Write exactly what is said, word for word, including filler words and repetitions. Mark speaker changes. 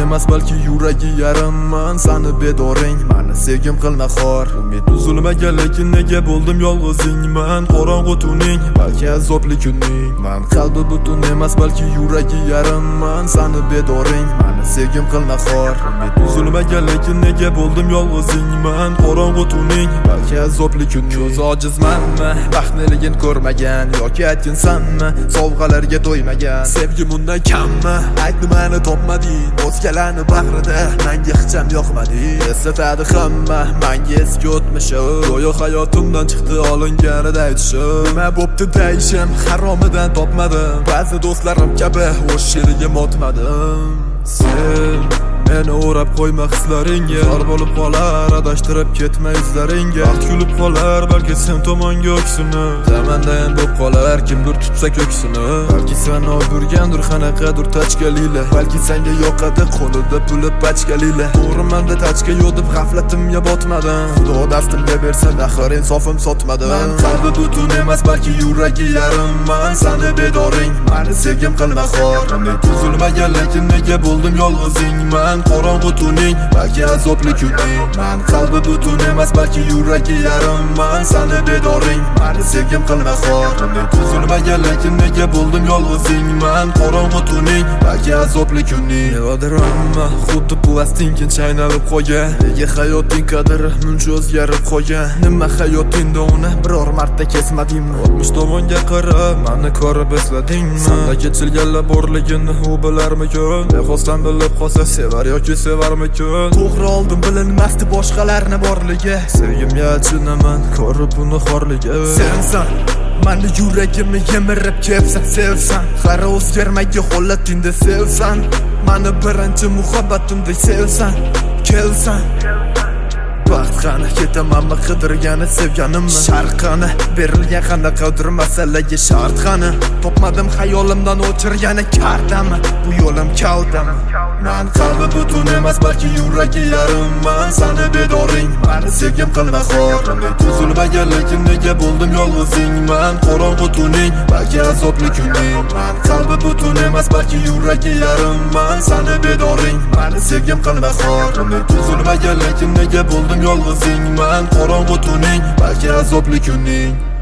Speaker 1: emas balki yuragi yarimman. Sani bedoring, mani sevgim qilma xor. Umid uzilmagan lekin nega bo'ldim yolg'izingman. Qorong'u tuning, balki azobli kuning. Man qalbi butun emas balki yuragi yarimman. Sani bedoring, mani sevgim qilma xor. Umid uzilmagan lekin nega bo'ldim yolg'izingman. Qorong'u tuning, balki azobli kuning. Ko'z ojizmanmi, baxtliligin ko'rmagan yoki aytginsanmi, sovg'alarga to'ymagan. Sevgim undan kammi, aytni mani topmading. O'zgalarni bag'rida menga hecham yoqmading. Eslatadi hamma menga eski o'tmishim. Go'yo hayotimdan chiqdi olinganida aytishim. Nima bo'pti deyishim, haromidan topmadim. Ba'zi do'stlarim kabi o'sh sherigim otmadim. Sen meni o'rab qo'yma hislaringga. Zor bo'lib qolar adashtirib ketma izlaringga. Vaqt kulib qolar balki sen tomonga o'ksini. Zamandan bo'lib qolar kimdir tutsa ko'ksini. Balki sen o'ldirgandir qanaqadir tachkalila. Balki senga yoqadi qo'lida puli pachkalila. To'g'rimanda tachka yo'q deb g'aflatimga botmadim. Xudo dastimga bersa axir insofim sotmadim. Men qalbi butun emas balki yuragi yarimman. Sani bedoring, mani sevgim qilma xor. Umid uzilmagan lekin nega bo'ldim yolg'izingman. Qorong'u tuning, balki azobli kuning. Men qalbi butun emas balki yuragi yarimman. Sani bedoring, mani sevgim qilma xor. Umid uzilmagan lekin nega bo'ldim yolg'izingman. Qorong'u tuning, balki azobli kuning. Melodrama xuddi plastinkin chaynalib qo'ygan. Nega hayoting qadri muncha o'zgarib qo'ygan. Nima hayotingda uni biror marta kesmadingmi? oltmish tomonga qarab mani ko'rib esladingmi? Senda kechilganlar borligini u bilarmikin? Bexosdan bilib qolsa sevar yoki sevarmikin? To'g'ri oldin bilinmasdi boshqalarni borligi. Sevgimga achinaman ko'rib buni xorligi. Sensan mani yuragimni yemirib kepsan, sevsan. Qara o'zgarmaga holatingda sevsan. Mani birinchi muhabbatimda sevsan, kelsan. Baxt qani, ketamanmi qidirgani sevganimmi? Shart qani, berilgan qanaqadir masalaga shart qani. Topmadim xayolimdan o'chirgani kartami? Bu yo'lim kaldami? Men qalbi butun emas balki yuragi yarimman. Sani bedoring, mani sevgim qilma xor. Umid uzilmagan lekin nega bo'ldim yolg'izingman. Qorong'u tuning, balki azobli kuning. Men qalbi butun emas balki yuragi yarimman. Sani bedoring, mani sevgim qilma xor. Umid uzilmagan lekin nega bo'ldim yolg'izingman. Qorong'u tuning, balki azobli kuning.